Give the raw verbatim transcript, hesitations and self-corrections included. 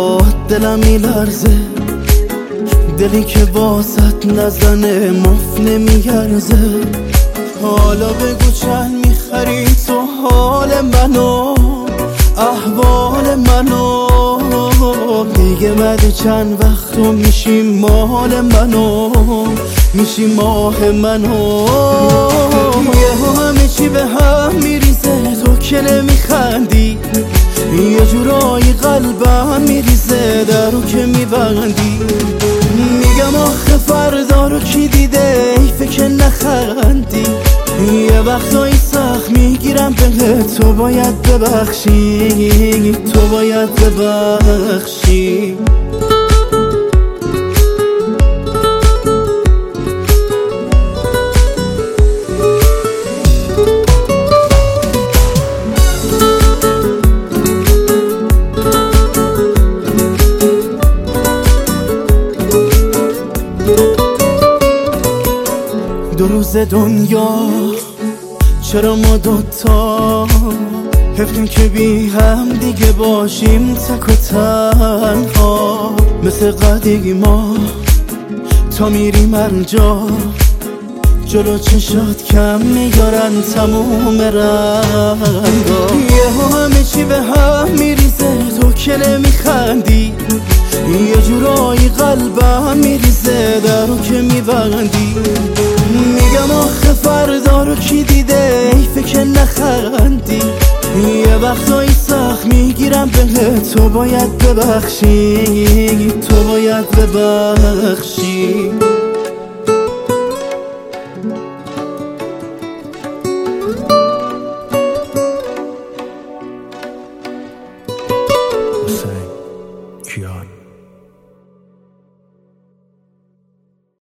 برات دلم میلرزه، دلی که واسط نزنه مف نمیگرزه. حالا بگو چند میخری تو حال منو، احوال منو. دیگه بعد چند وقت تو میشی مال منو، میشی ماه منو. یه همه چی به هم میریزه تو که نمیخندی، یه جورایی قلبم میریزه درو که میبندی. میگم آخه فردا رو کی دیده، حیفه که نخندی. یه وقتایی سخت میگیرم به تو باید ببخشی، تو باید ببخشی. دو روز دنیا چرا ما دوتا حفتیم که بی هم دیگه باشیم تک و تنها. مثل قدیمی ما تا میریم هرجا، جلو چشات کم میارن تموم رنگا. یه همه چی به هم میریزه تو که نمیخندی، یه جورایی قلبم میریزه درو که میبندی. میگم آخه فردا رو کی دیده، حیفه که نخندی. یه وقتایی سخت میگیرم به تو باید ببخشی، تو باید ببخشی.